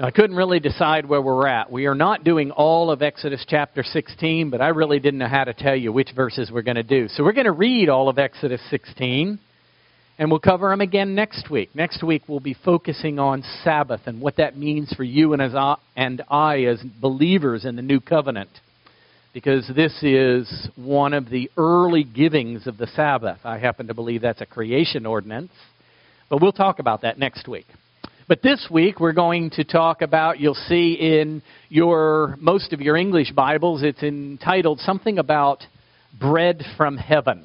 I couldn't really decide where we're at. We are not doing all of Exodus chapter 16, but I really didn't know how to tell you which verses we're going to do. So we're going to read all of Exodus 16, and we'll cover them again next week. Next week we'll be focusing on Sabbath and what that means for you and I as believers in the new covenant, because this is one of the early givings of the Sabbath. I happen to believe that's a creation ordinance, but we'll talk about that next week. But this week we're going to talk about, you'll see in most of your English Bibles, it's entitled something about bread from heaven.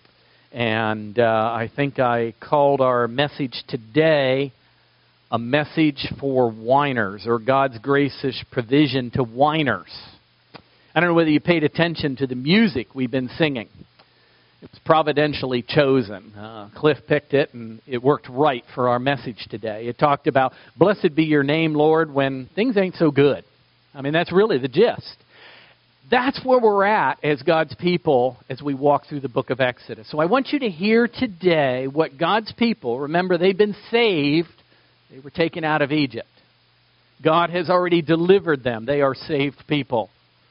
And I think I called our message today a message for whiners, or God's gracious provision to whiners. I don't know whether you paid attention to the music we've been singing. It was providentially chosen. Cliff picked it, and it worked right for our message today. It talked about, blessed be your name, Lord, when things ain't so good. I mean, that's really the gist. That's where we're at as God's people as we walk through the book of Exodus. So I want you to hear today what God's people, remember, they've been saved. They were taken out of Egypt. God has already delivered them. They are saved people.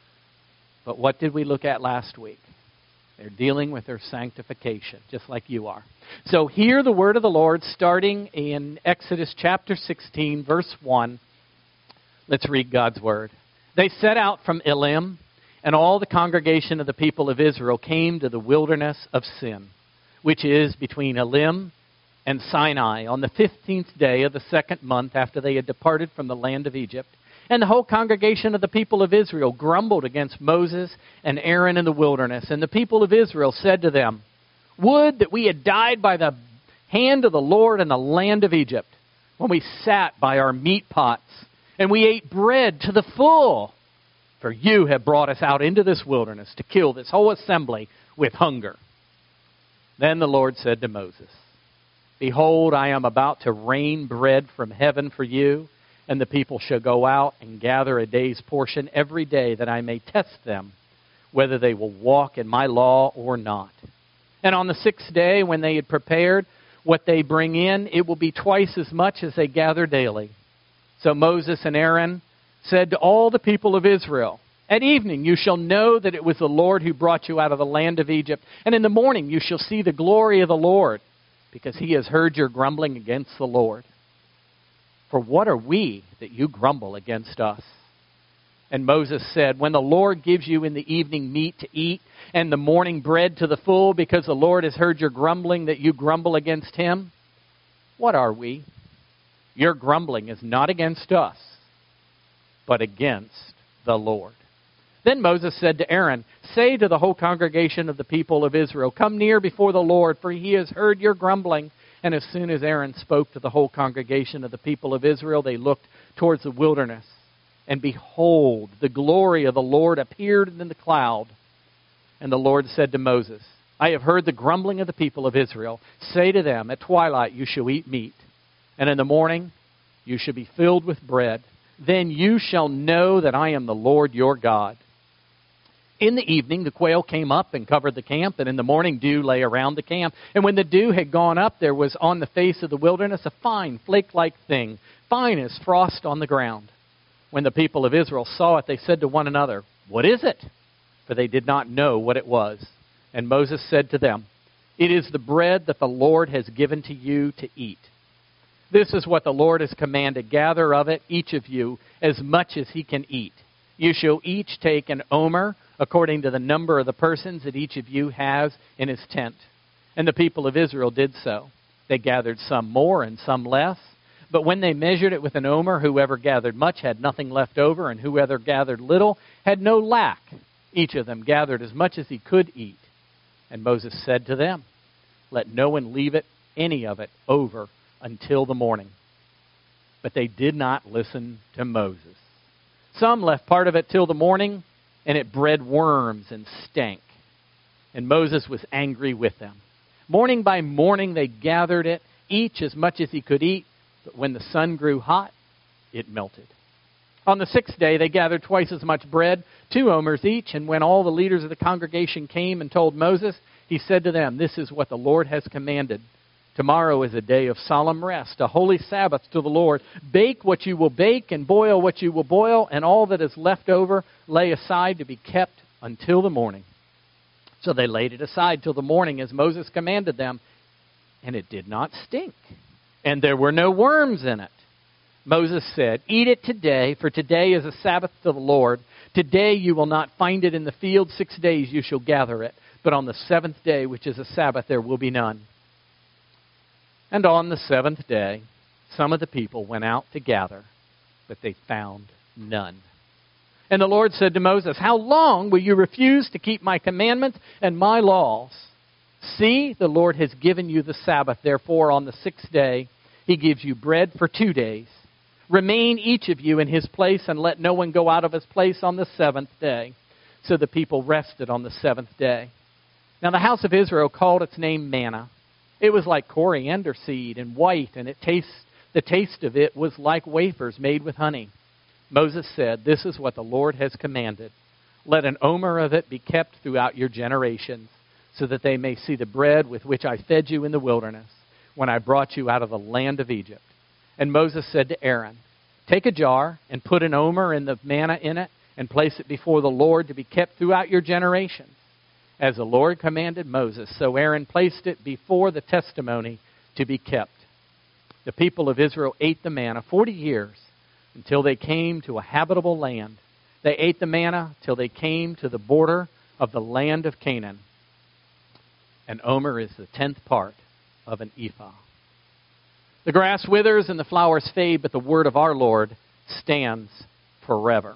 But what did we look at last week? They're dealing with their sanctification, just like you are. So hear the word of the Lord starting in Exodus chapter 16, verse 1. Let's read God's word. They set out from Elim, and all the congregation of the people of Israel came to the wilderness of Sin, which is between Elim and Sinai, on the 15th day of the second month after they had departed from the land of Egypt. And the whole congregation of the people of Israel grumbled against Moses and Aaron in the wilderness. And the people of Israel said to them, would that we had died by the hand of the Lord in the land of Egypt, when we sat by our meat pots, and we ate bread to the full. For you have brought us out into this wilderness to kill this whole assembly with hunger. Then the Lord said to Moses, behold, I am about to rain bread from heaven for you, and the people shall go out and gather a day's portion every day, that I may test them, whether they will walk in my law or not. And on the sixth day, when they had prepared what they bring in, it will be twice as much as they gather daily. So Moses and Aaron said to all the people of Israel, at evening you shall know that it was the Lord who brought you out of the land of Egypt, and in the morning you shall see the glory of the Lord, because he has heard your grumbling against the Lord. For what are we that you grumble against us? And Moses said, when the Lord gives you in the evening meat to eat, and the morning bread to the full, because the Lord has heard your grumbling that you grumble against him, what are we? Your grumbling is not against us, but against the Lord. Then Moses said to Aaron, say to the whole congregation of the people of Israel, come near before the Lord, for he has heard your grumbling. And as soon as Aaron spoke to the whole congregation of the people of Israel, they looked towards the wilderness. And behold, the glory of the Lord appeared in the cloud. And the Lord said to Moses, I have heard the grumbling of the people of Israel. Say to them, at twilight you shall eat meat, and in the morning you shall be filled with bread. Then you shall know that I am the Lord your God. In the evening, the quail came up and covered the camp, and in the morning dew lay around the camp. And when the dew had gone up, there was on the face of the wilderness a fine flake-like thing, fine as frost on the ground. When the people of Israel saw it, they said to one another, what is it? For they did not know what it was. And Moses said to them, it is the bread that the Lord has given to you to eat. This is what the Lord has commanded. Gather of it, each of you, as much as he can eat. You shall each take an omer, according to the number of the persons that each of you has in his tent. And the people of Israel did so. They gathered some more and some less. But when they measured it with an omer, whoever gathered much had nothing left over, and whoever gathered little had no lack. Each of them gathered as much as he could eat. And Moses said to them, let no one leave any of it over until the morning. But they did not listen to Moses. Some left part of it till the morning, and it bred worms and stank. And Moses was angry with them. Morning by morning they gathered it, each as much as he could eat. But when the sun grew hot, it melted. On the sixth day they gathered twice as much bread, 2 omers each. And when all the leaders of the congregation came and told Moses, he said to them, this is what the Lord has commanded. Tomorrow is a day of solemn rest, a holy Sabbath to the Lord. Bake what you will bake and boil what you will boil, and all that is left over lay aside to be kept until the morning. So they laid it aside till the morning as Moses commanded them, and it did not stink, and there were no worms in it. Moses said, "Eat it today, for today is a Sabbath to the Lord. Today you will not find it in the field. 6 days you shall gather it, but on the seventh day, which is a Sabbath, there will be none." And on the seventh day, some of the people went out to gather, but they found none. And the Lord said to Moses, "How long will you refuse to keep my commandments and my laws? See, the Lord has given you the Sabbath. Therefore, on the sixth day, he gives you bread for 2 days. Remain each of you in his place, and let no one go out of his place on the seventh day." So the people rested on the seventh day. Now the house of Israel called its name manna. It was like coriander seed and white, and the taste of it was like wafers made with honey. Moses said, "This is what the Lord has commanded. Let an omer of it be kept throughout your generations, so that they may see the bread with which I fed you in the wilderness, when I brought you out of the land of Egypt." And Moses said to Aaron, "Take a jar and put an omer and the manna in it, and place it before the Lord to be kept throughout your generations. As the Lord commanded Moses, so Aaron placed it before the testimony to be kept. The people of Israel ate the manna 40 years, until they came to a habitable land. They ate the manna till they came to the border of the land of Canaan. An omer is the 10th part of an ephah. The grass withers and the flowers fade, but the word of our Lord stands forever.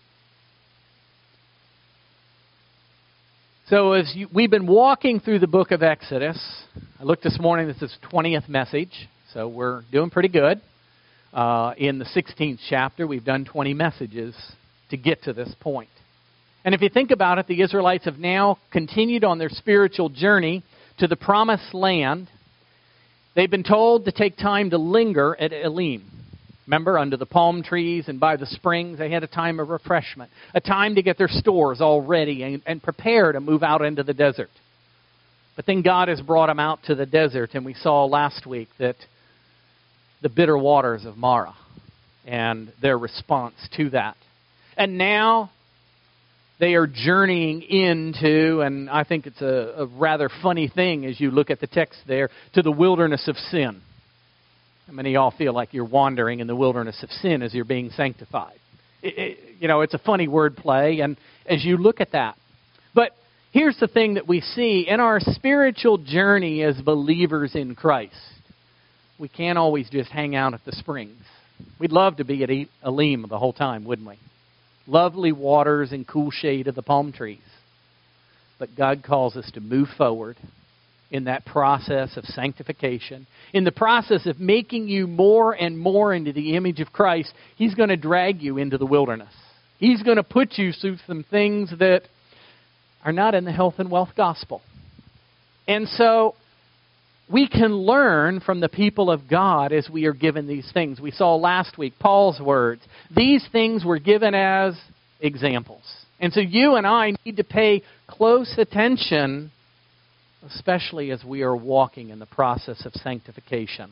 So we've been walking through the book of Exodus. I looked this morning, this is 20th message, so we're doing pretty good. In the 16th chapter, we've done 20 messages to get to this point. And if you think about it, the Israelites have now continued on their spiritual journey to the promised land. They've been told to take time to linger at Elim. Remember, under the palm trees and by the springs, they had a time of refreshment, a time to get their stores all ready and prepare to move out into the desert. But then God has brought them out to the desert, and we saw last week that the bitter waters of Marah and their response to that. And now they are journeying into, and I think it's a rather funny thing as you look at the text there, to the wilderness of sin. How many of y'all feel like you're wandering in the wilderness of sin as you're being sanctified? It's a funny word play, and as you look at that. But here's the thing that we see in our spiritual journey as believers in Christ. We can't always just hang out at the springs. We'd love to be at Elim the whole time, wouldn't we? Lovely waters and cool shade of the palm trees. But God calls us to move forward in that process of sanctification. In the process of making you more and more into the image of Christ, He's going to drag you into the wilderness. He's going to put you through some things that are not in the health and wealth gospel. And so we can learn from the people of God as we are given these things. We saw last week Paul's words. These things were given as examples. And so you and I need to pay close attention, especially as we are walking in the process of sanctification.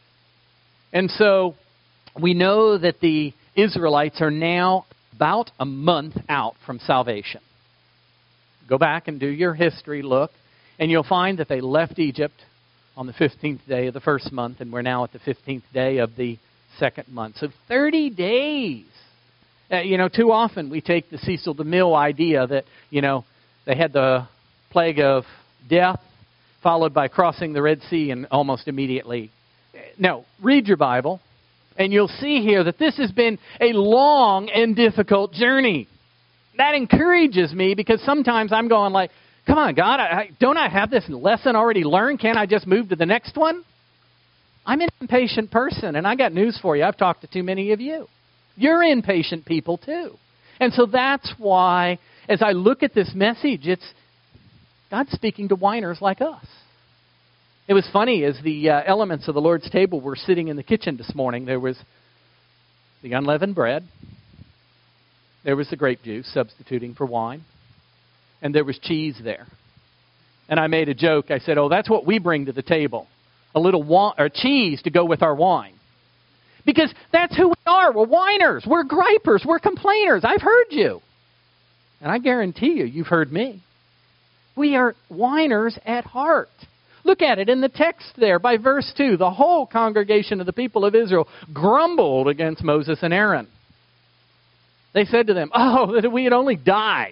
And so we know that the Israelites are now about a month out from salvation. Go back and do your history look, and you'll find that they left Egypt on the 15th day of the first month, and we're now at the 15th day of the second month. So 30 days. Too often we take the Cecil DeMille idea that, they had the plague of death, followed by crossing the Red Sea, and almost immediately. No, read your Bible, and you'll see here that this has been a long and difficult journey. That encourages me, because sometimes I'm going like, come on, God, don't I have this lesson already learned? Can't I just move to the next one? I'm an impatient person, and I got news for you. I've talked to too many of you. You're impatient people too. And so that's why, as I look at this message, it's God's speaking to whiners like us. It was funny, as the elements of the Lord's table were sitting in the kitchen this morning, there was the unleavened bread, there was the grape juice substituting for wine, and there was cheese there. And I made a joke. I said, that's what we bring to the table. a little or cheese to go with our wine. Because that's who we are. We're whiners. We're gripers. We're complainers. I've heard you. And I guarantee you, you've heard me. We are whiners at heart. Look at it in the text there by verse 2. The whole congregation of the people of Israel grumbled against Moses and Aaron. They said to them, oh, that we had only died.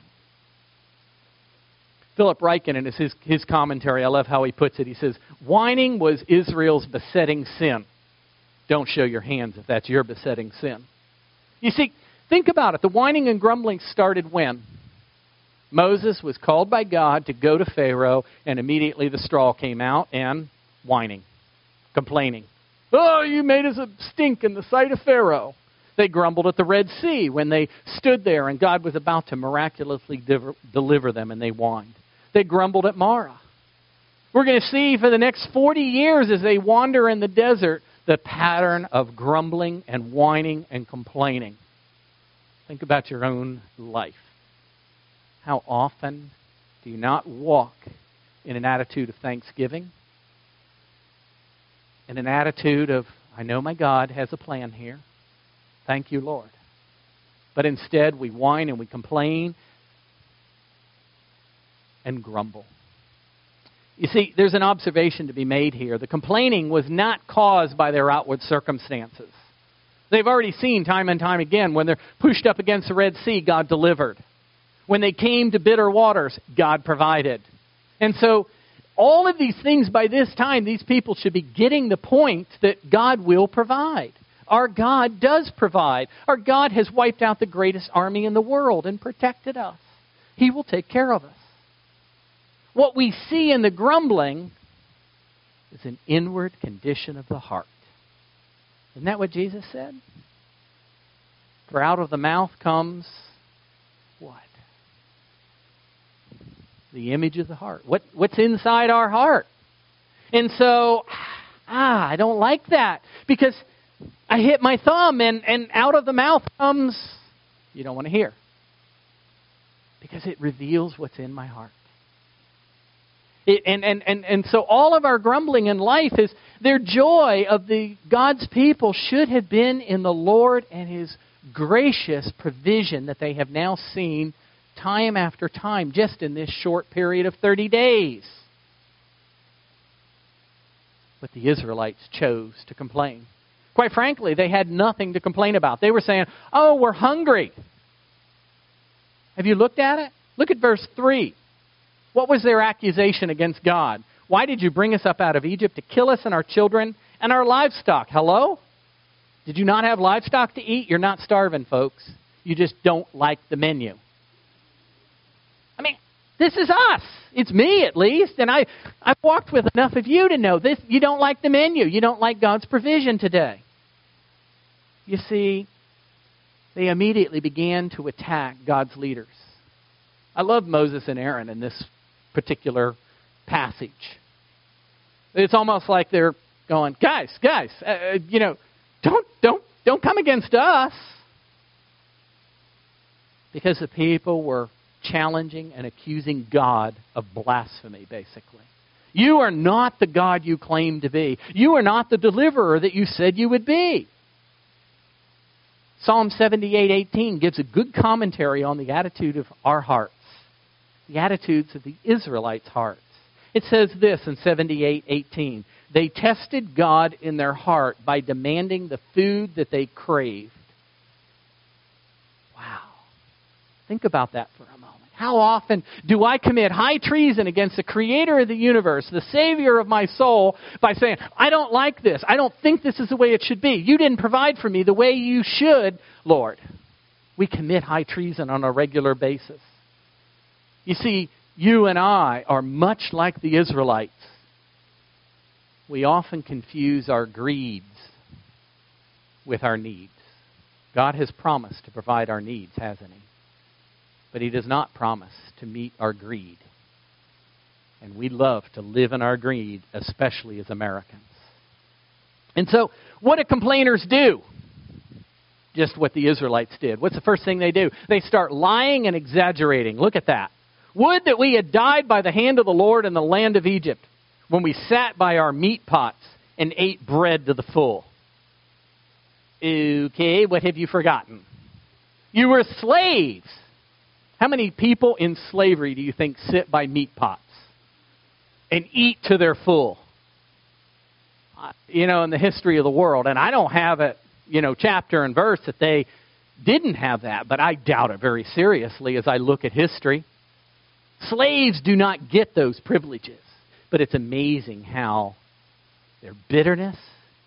Philip Ryken, in his commentary, I love how he puts it. He says, whining was Israel's besetting sin. Don't show your hands if that's your besetting sin. You see, think about it. The whining and grumbling started when? Moses was called by God to go to Pharaoh, and immediately the straw came out and whining, complaining. Oh, you made us a stink in the sight of Pharaoh. They grumbled at the Red Sea when they stood there and God was about to miraculously deliver them, and they whined. They grumbled at Marah. We're going to see for the next 40 years as they wander in the desert the pattern of grumbling and whining and complaining. Think about your own life. How often do you not walk in an attitude of thanksgiving? In an attitude of, I know my God has a plan here. Thank you, Lord. But instead we whine and we complain and grumble. You see, there's an observation to be made here. The complaining was not caused by their outward circumstances. They've already seen time and time again when they're pushed up against the Red Sea, God delivered. When they came to bitter waters, God provided. And so all of these things by this time, these people should be getting the point that God will provide. Our God does provide. Our God has wiped out the greatest army in the world and protected us. He will take care of us. What we see in the grumbling is an inward condition of the heart. Isn't that what Jesus said? For out of the mouth comes what? The image of the heart. What's inside our heart? And so, I don't like that. Because I hit my thumb and out of the mouth comes, you don't want to hear. Because it reveals what's in my heart. And so all of our grumbling in life is their joy of the God's people should have been in the Lord and His gracious provision that they have now seen time after time just in this short period of 30 days. But the Israelites chose to complain. Quite frankly, they had nothing to complain about. They were saying, oh, we're hungry. Have you looked at it? Look at verse 3. What was their accusation against God? Why did you bring us up out of Egypt to kill us and our children and our livestock? Hello? Did you not have livestock to eat? You're not starving, folks. You just don't like the menu. I mean, this is us. It's me, at least. And I've walked with enough of you to know this. You don't like the menu. You don't like God's provision today. You see, they immediately began to attack God's leaders. I love Moses and Aaron in this particular passage. It's almost like they're going, guys, don't come against us. Because the people were challenging and accusing God of blasphemy, basically. You are not the God you claim to be. You are not the deliverer that you said you would be. Psalm 78:18 gives a good commentary on the attitude of our hearts. The attitudes of the Israelites' hearts. It says this in 78:18. They tested God in their heart by demanding the food that they craved. Wow. Think about that for a moment. How often do I commit high treason against the Creator of the universe, the Savior of my soul, by saying, I don't like this. I don't think this is the way it should be. You didn't provide for me the way you should, Lord. We commit high treason on a regular basis. You see, you and I are much like the Israelites. We often confuse our greeds with our needs. God has promised to provide our needs, hasn't He? But He does not promise to meet our greed. And we love to live in our greed, especially as Americans. And so, what do complainers do? Just what the Israelites did. What's the first thing they do? They start lying and exaggerating. Look at that. Would that we had died by the hand of the Lord in the land of Egypt. when we sat by our meat pots and ate bread to the full. Okay, what have you forgotten? You were slaves. How many people in slavery do you think sit by meat pots and eat to their full? In the history of the world, and I don't have it, chapter and verse that they didn't have that, but I doubt it very seriously as I look at history. Slaves do not get those privileges, but it's amazing how their bitterness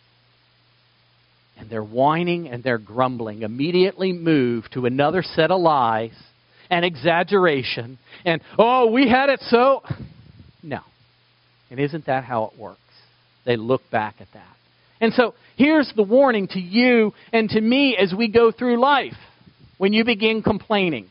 and their whining and their grumbling immediately move to another set of lies and exaggeration and, we had it so. No. And isn't that how it works? They look back at that. And so here's the warning to you and to me as we go through life. When you begin complaining,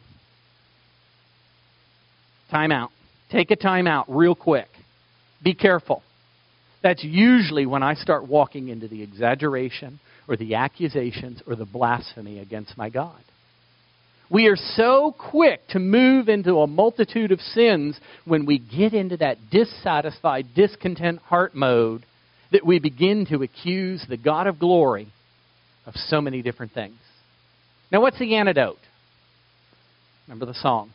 time out. Take a time out real quick. Be careful. That's usually when I start walking into the exaggeration or the accusations or the blasphemy against my God. We are so quick to move into a multitude of sins when we get into that dissatisfied, discontent heart mode that we begin to accuse the God of glory of so many different things. Now, what's the antidote? Remember the song.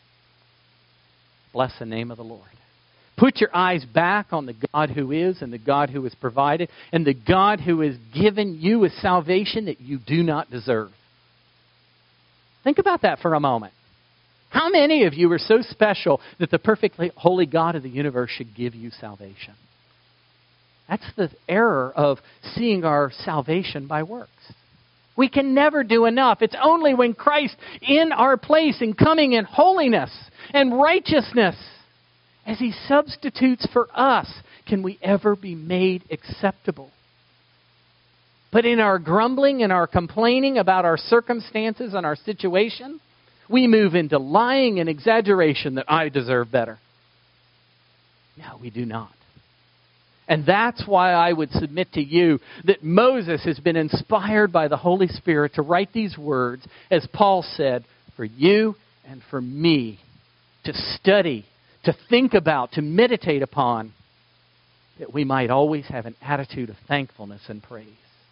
Bless the name of the Lord. Put your eyes back on the God who is and the God who has provided and the God who has given you a salvation that you do not deserve. Think about that for a moment. How many of you are so special that the perfectly holy God of the universe should give you salvation? That's the error of seeing our salvation by works. We can never do enough. It's only when Christ in our place and coming in holiness and righteousness as He substitutes for us can we ever be made acceptable. But in our grumbling and our complaining about our circumstances and our situation, we move into lying and exaggeration that I deserve better. No, we do not. And that's why I would submit to you that Moses has been inspired by the Holy Spirit to write these words, as Paul said, for you and for me to study, to think about, to meditate upon, that we might always have an attitude of thankfulness and praise.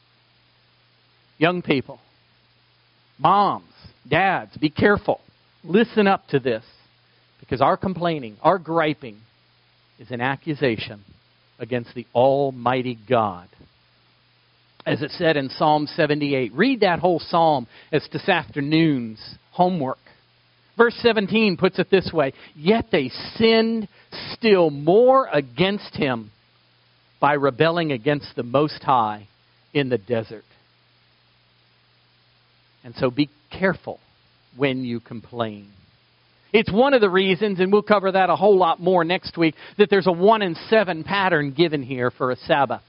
Young people, moms, dads, be careful. Listen up to this, because our complaining, our griping is an accusation against the Almighty God. As it said in Psalm 78, read that whole psalm as this afternoon's homework. Verse 17 puts it this way, yet they sinned still more against Him by rebelling against the Most High in the desert. And so be careful when you complain. It's one of the reasons, and we'll cover that a whole lot more next week, that there's a 1 in 7 pattern given here for a Sabbath.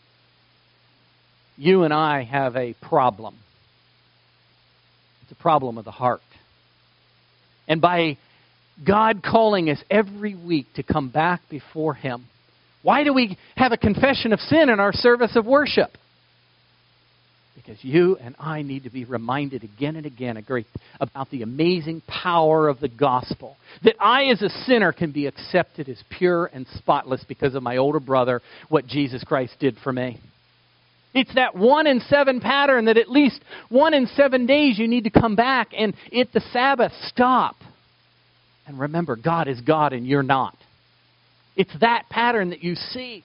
You and I have a problem. It's a problem of the heart. And by God calling us every week to come back before Him, why do we have a confession of sin in our service of worship? Because you and I need to be reminded again and again about the amazing power of the gospel. That I as a sinner can be accepted as pure and spotless because of my older brother, what Jesus Christ did for me. It's that 1 in 7 pattern that at least 1 in 7 days you need to come back and at the Sabbath stop. And remember, God is God and you're not. It's that pattern that you see.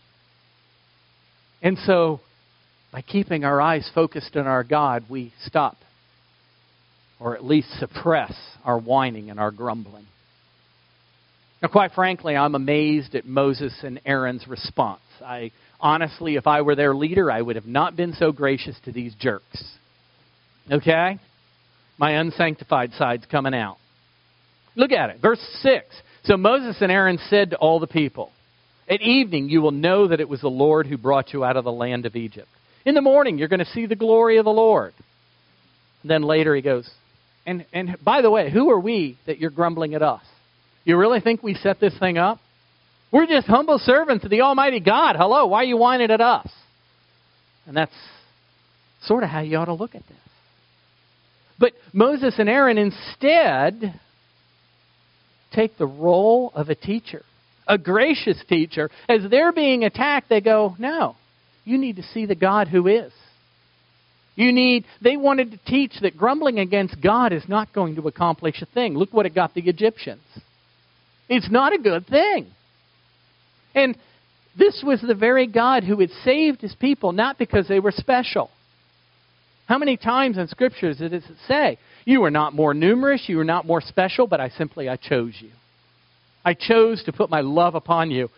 And so, by keeping our eyes focused on our God, we stop, or at least suppress, our whining and our grumbling. Now, quite frankly, I'm amazed at Moses and Aaron's response. Honestly, if I were their leader, I would have not been so gracious to these jerks. Okay? My unsanctified side's coming out. Look at it. Verse 6. So Moses and Aaron said to all the people, at evening you will know that it was the Lord who brought you out of the land of Egypt. In the morning you're going to see the glory of the Lord. And then later he goes, and by the way, who are we that you're grumbling at us? You really think we set this thing up? We're just humble servants of the Almighty God. Hello, why are you whining at us? And that's sort of how you ought to look at this. But Moses and Aaron instead take the role of a teacher, a gracious teacher, as they're being attacked, they go, no, you need to see the God who is. They wanted to teach that grumbling against God is not going to accomplish a thing. Look what it got the Egyptians. It's not a good thing. And this was the very God who had saved His people, not because they were special. How many times in Scriptures does it say, you are not more numerous, you are not more special, but I chose you. I chose to put my love upon you.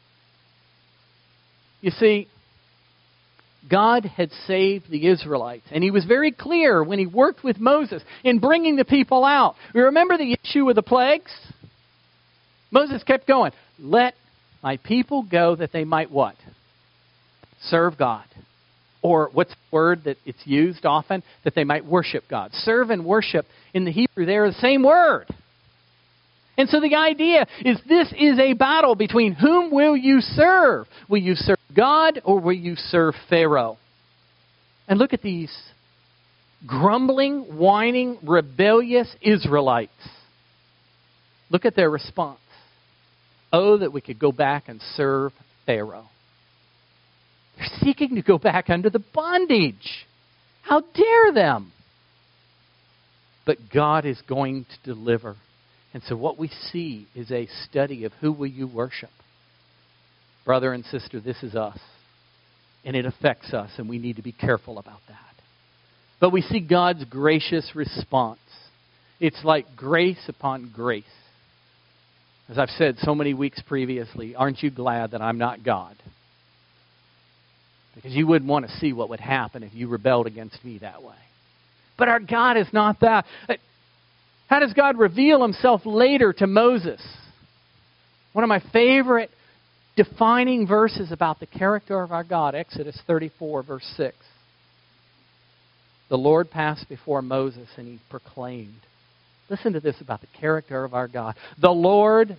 You see, God had saved the Israelites, and He was very clear when He worked with Moses in bringing the people out. You remember the issue with the plagues? Moses kept going, let my people go that they might what? Serve God. Or what's the word that it's used often? That they might worship God. Serve and worship in the Hebrew, they are the same word. And so the idea is this is a battle between whom will you serve? Will you serve God or will you serve Pharaoh? And look at these grumbling, whining, rebellious Israelites. Look at their response. Oh, that we could go back and serve Pharaoh. They're seeking to go back under the bondage. How dare them? But God is going to deliver. And so what we see is a study of who will you worship. Brother and sister, this is us. And it affects us, and we need to be careful about that. But we see God's gracious response. It's like grace upon grace. As I've said so many weeks previously, aren't you glad that I'm not God? Because you wouldn't want to see what would happen if you rebelled against me that way. But our God is not that. How does God reveal Himself later to Moses? One of my favorite defining verses about the character of our God, Exodus 34, verse 6. The Lord passed before Moses and He proclaimed. Listen to this about the character of our God. The Lord,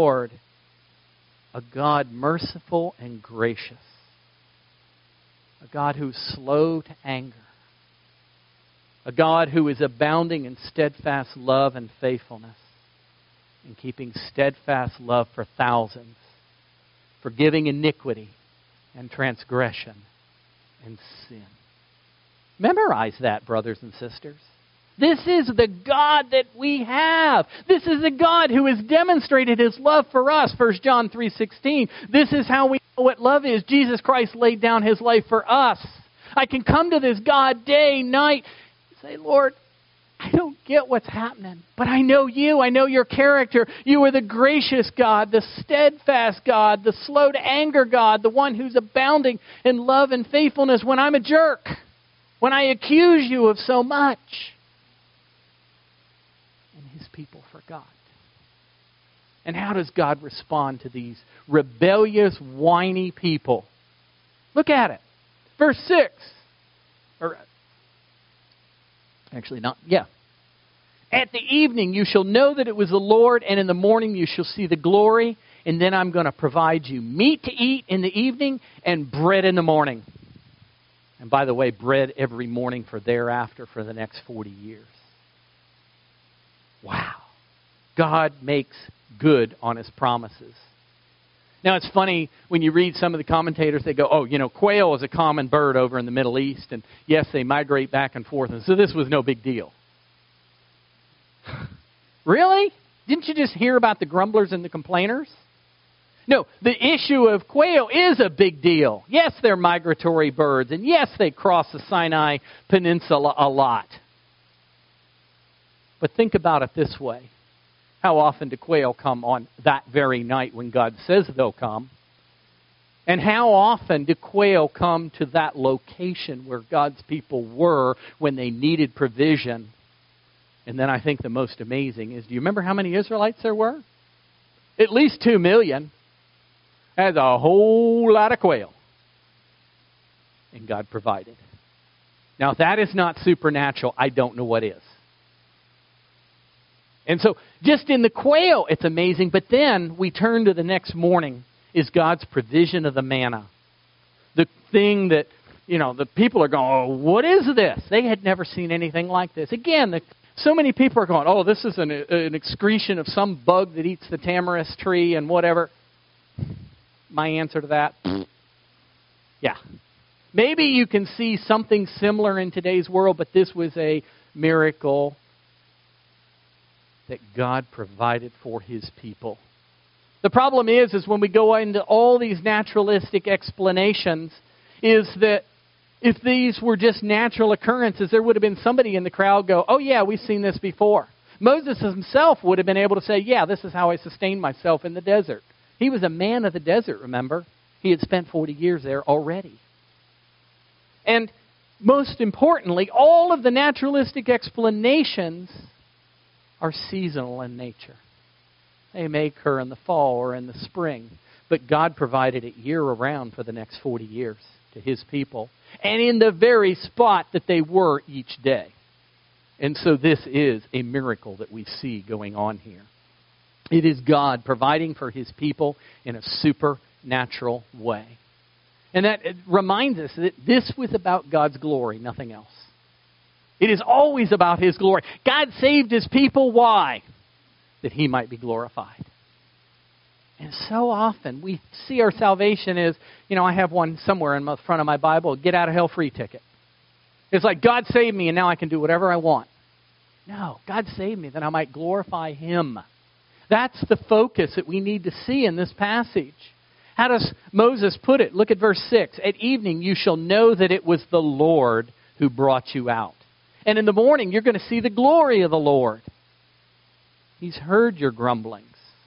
a God merciful and gracious. A God who is slow to anger. A God who is abounding in steadfast love and faithfulness, and keeping steadfast love for thousands, forgiving iniquity and transgression and sin. Memorize that, brothers and sisters. This is the God that we have. This is the God who has demonstrated His love for us. 1 John 3:16. This is how we know what love is. Jesus Christ laid down His life for us. I can come to this God day, night, say, Lord, I don't get what's happening, but I know you. I know your character. You are the gracious God, the steadfast God, the slow to anger God, the one who's abounding in love and faithfulness when I'm a jerk, when I accuse you of so much. And His people forgot. And how does God respond to these rebellious, whiny people? Look at it. Verse 6. At the evening you shall know that it was the Lord, and in the morning you shall see the glory, and then I'm going to provide you meat to eat in the evening and bread in the morning. And by the way, bread every morning for thereafter for the next 40 years. Wow. God makes good on His promises. Now, it's funny when you read some of the commentators, they go, quail is a common bird over in the Middle East, and yes, they migrate back and forth, and so this was no big deal. Really? Didn't you just hear about the grumblers and the complainers? No, the issue of quail is a big deal. Yes, they're migratory birds, and yes, they cross the Sinai Peninsula a lot. But think about it this way. How often do quail come on that very night when God says they'll come? And how often do quail come to that location where God's people were when they needed provision? And then I think the most amazing is, do you remember how many Israelites there were? At least 2 million. That's a whole lot of quail. And God provided. Now, if that is not supernatural, I don't know what is. And so, just in the quail, it's amazing. But then we turn to the next morning, is God's provision of the manna. The thing that, the people are going, oh, what is this? They had never seen anything like this. Again, so many people are going, oh, this is an excretion of some bug that eats the tamarisk tree and whatever. my answer to that? Yeah. Maybe you can see something similar in today's world, but this was a miracle that God provided for His people. The problem is when we go into all these naturalistic explanations, is that if these were just natural occurrences, there would have been somebody in the crowd go, oh yeah, we've seen this before. Moses himself would have been able to say, yeah, this is how I sustained myself in the desert. He was a man of the desert, remember? He had spent 40 years there already. And most importantly, all of the naturalistic explanations are seasonal in nature. They may occur in the fall or in the spring, but God provided it year-round for the next 40 years to His people, and in the very spot that they were each day. And so this is a miracle that we see going on here. It is God providing for His people in a supernatural way. And that reminds us that this was about God's glory, nothing else. It is always about His glory. God saved His people. Why? That He might be glorified. And so often we see our salvation as, I have one somewhere in the front of my Bible, get out of hell free ticket. It's like, God saved me and now I can do whatever I want. No, God saved me that I might glorify Him. That's the focus that we need to see in this passage. How does Moses put it? Look at verse 6. At evening you shall know that it was the Lord who brought you out. And in the morning you're going to see the glory of the Lord. He's heard your grumblings.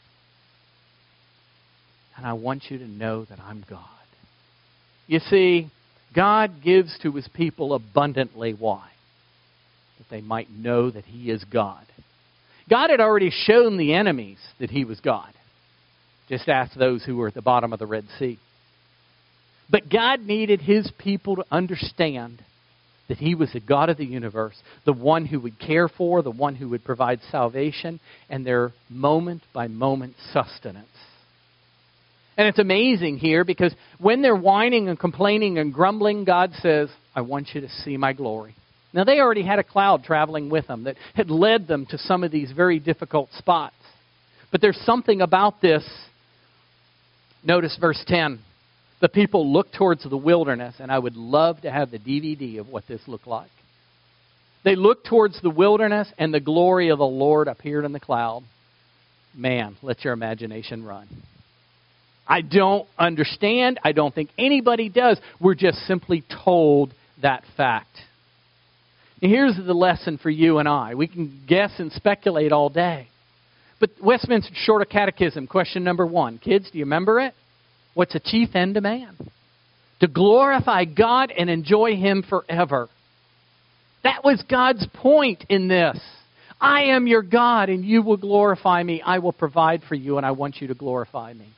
And I want you to know that I'm God. You see, God gives to His people abundantly. Why? That they might know that He is God. God had already shown the enemies that He was God. Just ask those who were at the bottom of the Red Sea. But God needed His people to understand that He was the God of the universe, the one who would care for, the one who would provide salvation, and their moment-by-moment sustenance. And it's amazing here because when they're whining and complaining and grumbling, God says, I want you to see my glory. Now, they already had a cloud traveling with them that had led them to some of these very difficult spots. But there's something about this. Notice verse 10. The people looked towards the wilderness, and I would love to have the DVD of what this looked like. They looked towards the wilderness, and the glory of the Lord appeared in the cloud. Man, let your imagination run. I don't understand. I don't think anybody does. We're just simply told that fact. And here's the lesson for you and I. We can guess and speculate all day. But Westminster Shorter Catechism, question number 1. Kids, do you remember it? What's the chief end of man? To glorify God and enjoy Him forever. That was God's point in this. I am your God and you will glorify me. I will provide for you and I want you to glorify me.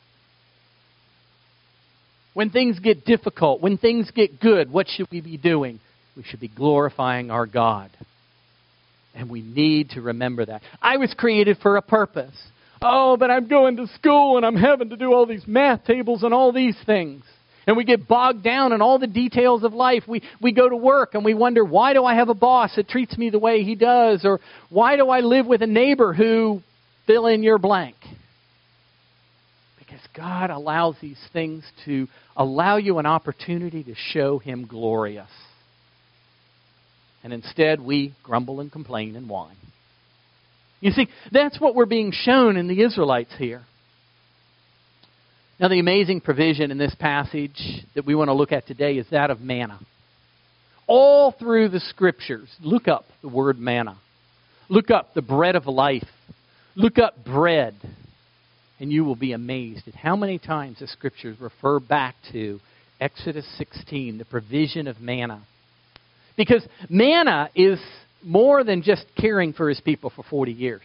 When things get difficult, when things get good, what should we be doing? We should be glorifying our God. And we need to remember that. I was created for a purpose. Oh, but I'm going to school and I'm having to do all these math tables and all these things. And we get bogged down in all the details of life. We go to work and we wonder, why do I have a boss that treats me the way he does? Or why do I live with a neighbor who, fill in your blank? Because God allows these things to allow you an opportunity to show Him glorious. And instead we grumble and complain and whine. You see, that's what we're being shown in the Israelites here. Now, the amazing provision in this passage that we want to look at today is that of manna. All through the Scriptures, look up the word manna. Look up the bread of life. Look up bread. And you will be amazed at how many times the Scriptures refer back to Exodus 16, the provision of manna. Because manna is more than just caring for His people for 40 years.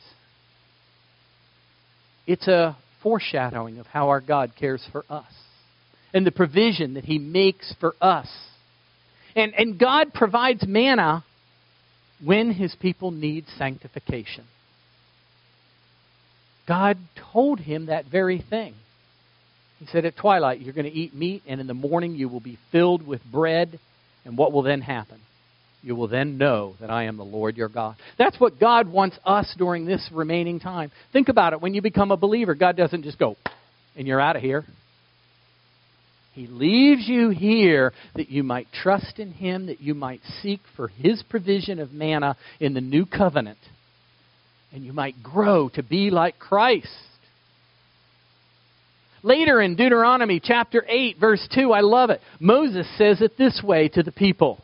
It's a foreshadowing of how our God cares for us and the provision that He makes for us. And God provides manna when His people need sanctification. God told him that very thing. He said, at twilight you're going to eat meat, and in the morning you will be filled with bread. And what will then happen? You will then know that I am the Lord your God. That's what God wants us during this remaining time. Think about it. When you become a believer, God doesn't just go, and you're out of here. He leaves you here that you might trust in Him, that you might seek for His provision of manna in the new covenant, and you might grow to be like Christ. Later in Deuteronomy chapter 8, verse 2, I love it. Moses says it this way to the people.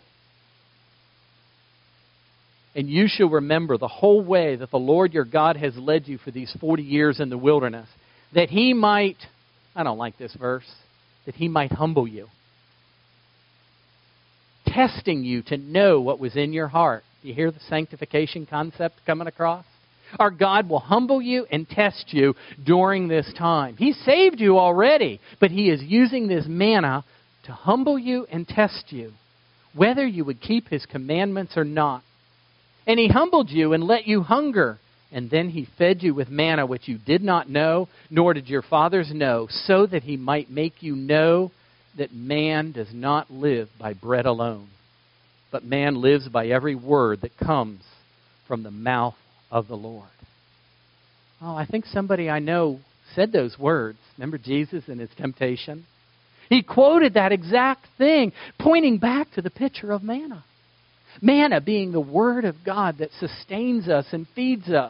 And you shall remember the whole way that the Lord your God has led you for these 40 years in the wilderness, that He might, I don't like this verse, that He might humble you, testing you to know what was in your heart. You hear the sanctification concept coming across? Our God will humble you and test you during this time. He saved you already, but He is using this manna to humble you and test you, whether you would keep His commandments or not. And He humbled you and let you hunger, and then He fed you with manna which you did not know, nor did your fathers know, so that He might make you know that man does not live by bread alone, but man lives by every word that comes from the mouth of the Lord. Oh, I think somebody I know said those words. Remember Jesus and His temptation? He quoted that exact thing, pointing back to the picture of manna. Manna being the Word of God that sustains us and feeds us.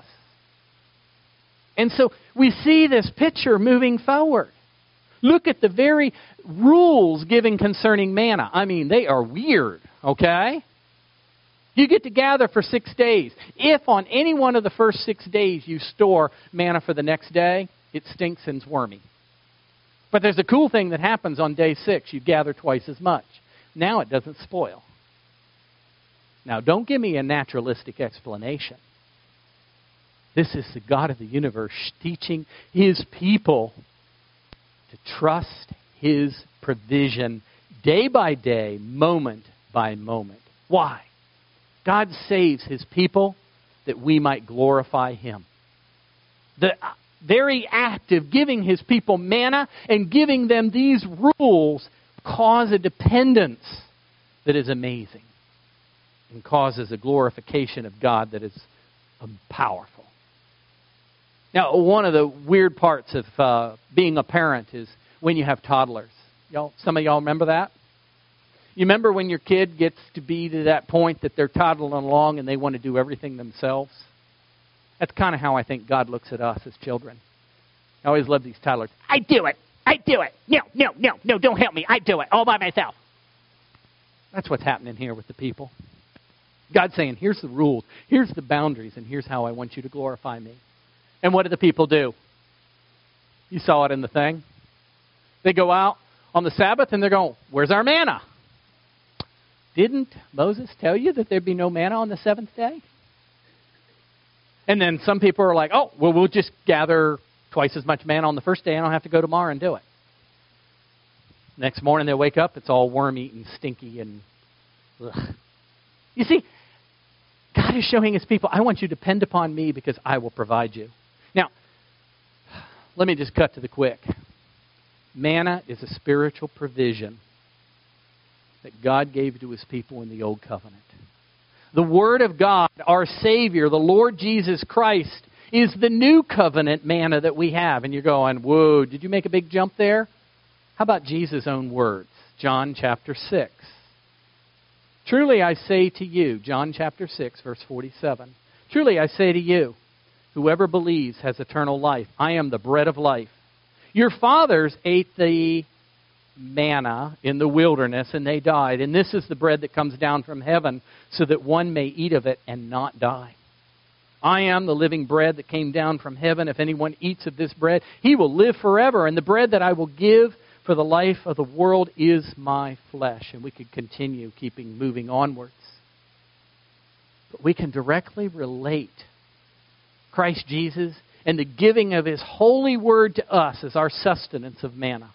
And so we see this picture moving forward. Look at the very rules given concerning manna. I mean, they are weird, okay? You get to gather for 6 days. If on any one of the first 6 days you store manna for the next day, it stinks and is wormy. But there's a cool thing that happens on day 6. You gather twice as much. Now it doesn't spoil. Now, don't give me a naturalistic explanation. This is the God of the universe teaching His people to trust His provision day by day, moment by moment. Why? God saves His people that we might glorify Him. The very act of giving His people manna and giving them these rules cause a dependence that is amazing and causes a glorification of God that is powerful. Now, one of the weird parts of being a parent is when you have toddlers. Some of y'all remember that? You remember when your kid gets to be to that point that they're toddling along and they want to do everything themselves? That's kind of how I think God looks at us as children. I always love these toddlers. I do it. No, don't help me. I do it all by myself. That's what's happening here with the people. God's saying, here's the rules, here's the boundaries, and here's how I want you to glorify me. And what do the people do? You saw it in the thing. They go out on the Sabbath and they're going, where's our manna? Didn't Moses tell you that there'd be no manna on the seventh day? And then some people are like, oh, well, we'll just gather twice as much manna on the first day. I don't have to go tomorrow and do it. Next morning they wake up, it's all worm-eaten, stinky, and ugh. You see, God is showing His people, I want you to depend upon me because I will provide you. Now, let me just cut to the quick. Manna is a spiritual provision that God gave to His people in the Old Covenant. The Word of God, our Savior, the Lord Jesus Christ, is the new covenant manna that we have. And you're going, whoa, did you make a big jump there? How about Jesus' own words? John chapter 6. Truly I say to you, John chapter 6, verse 47. Truly I say to you, whoever believes has eternal life. I am the bread of life. Your fathers ate the manna in the wilderness and they died. And this is the bread that comes down from heaven so that one may eat of it and not die. I am the living bread that came down from heaven. If anyone eats of this bread, he will live forever. And the bread that I will give for the life of the world is my flesh. And we could continue moving onwards. But we can directly relate Christ Jesus and the giving of His holy word to us as our sustenance of manna.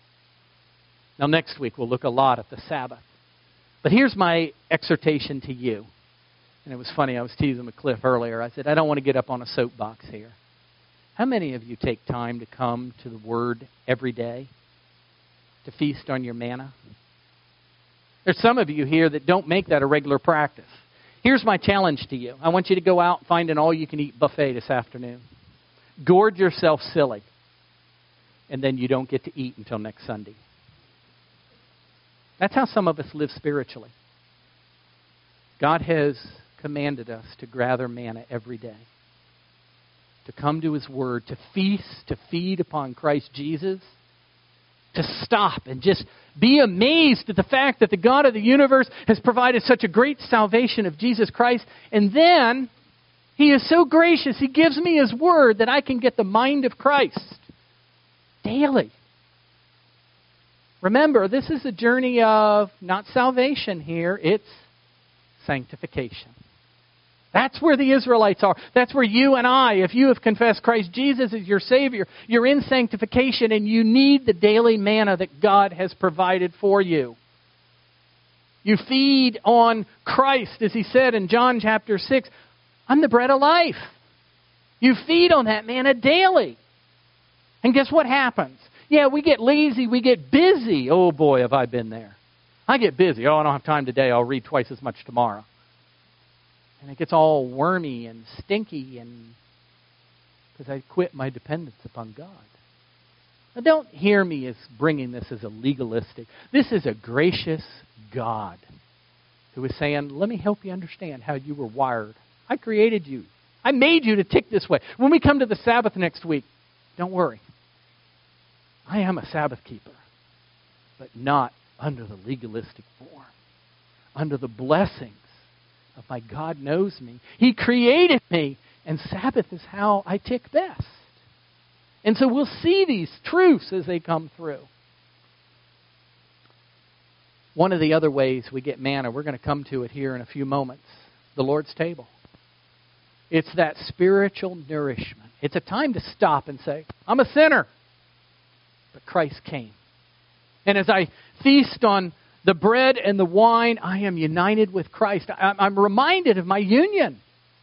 Now next week we'll look a lot at the Sabbath. But here's my exhortation to you. And it was funny, I was teasing with Cliff earlier. I said, I don't want to get up on a soapbox here. How many of you take time to come to the Word every day? To feast on your manna? There's some of you here that don't make that a regular practice. Here's my challenge to you. I want you to go out and find an all-you-can-eat buffet this afternoon. Gorge yourself silly. And then you don't get to eat until next Sunday. That's how some of us live spiritually. God has commanded us to gather manna every day, to come to His Word, to feast, to feed upon Christ Jesus, to stop and just be amazed at the fact that the God of the universe has provided such a great salvation of Jesus Christ. And then He is so gracious, He gives me His Word that I can get the mind of Christ daily. Remember, this is a journey of not salvation here, it's sanctification. That's where the Israelites are. That's where you and I, if you have confessed Christ Jesus as your Savior, you're in sanctification and you need the daily manna that God has provided for you. You feed on Christ, as He said in John chapter 6, I'm the bread of life. You feed on that manna daily. And guess what happens? Yeah, we get lazy, we get busy. Oh boy, have I been there. I get busy. Oh, I don't have time today. I'll read twice as much tomorrow. And it gets all wormy and stinky because I quit my dependence upon God. Now don't hear me as bringing this as a legalistic. This is a gracious God who is saying, let me help you understand how you were wired. I created you. I made you to tick this way. When we come to the Sabbath next week, don't worry. I am a Sabbath keeper, but not under the legalistic form, under the blessings of my God knows me. He created me, and Sabbath is how I tick best. And so we'll see these truths as they come through. One of the other ways we get manna, we're going to come to it here in a few moments, the Lord's table. It's that spiritual nourishment. It's a time to stop and say, I'm a sinner, but Christ came. And as I feast on the bread and the wine, I am united with Christ. I'm reminded of my union.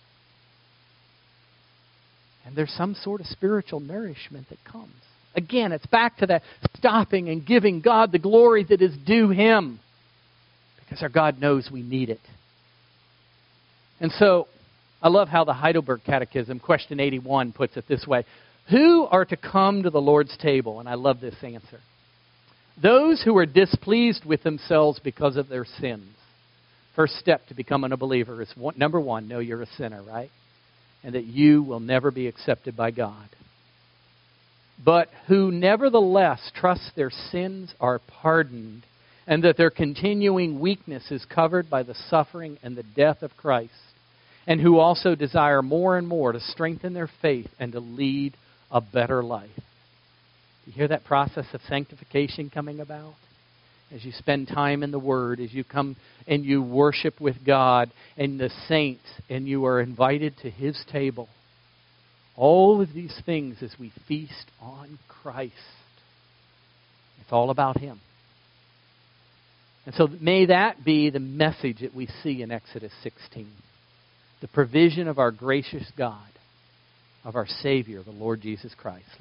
And there's some sort of spiritual nourishment that comes. Again, it's back to that stopping and giving God the glory that is due Him. Because our God knows we need it. And so, I love how the Heidelberg Catechism, question 81, puts it this way. Who are to come to the Lord's table? And I love this answer. Those who are displeased with themselves because of their sins. First step to becoming a believer is, number one, know you're a sinner, right? And that you will never be accepted by God. But who nevertheless trust their sins are pardoned and that their continuing weakness is covered by the suffering and the death of Christ, and who also desire more and more to strengthen their faith and to lead a better life. You hear that process of sanctification coming about? As you spend time in the Word, as you come and you worship with God and the saints, and you are invited to His table. All of these things as we feast on Christ. It's all about Him. And so may that be the message that we see in Exodus 16. The provision of our gracious God, of our Savior, the Lord Jesus Christ.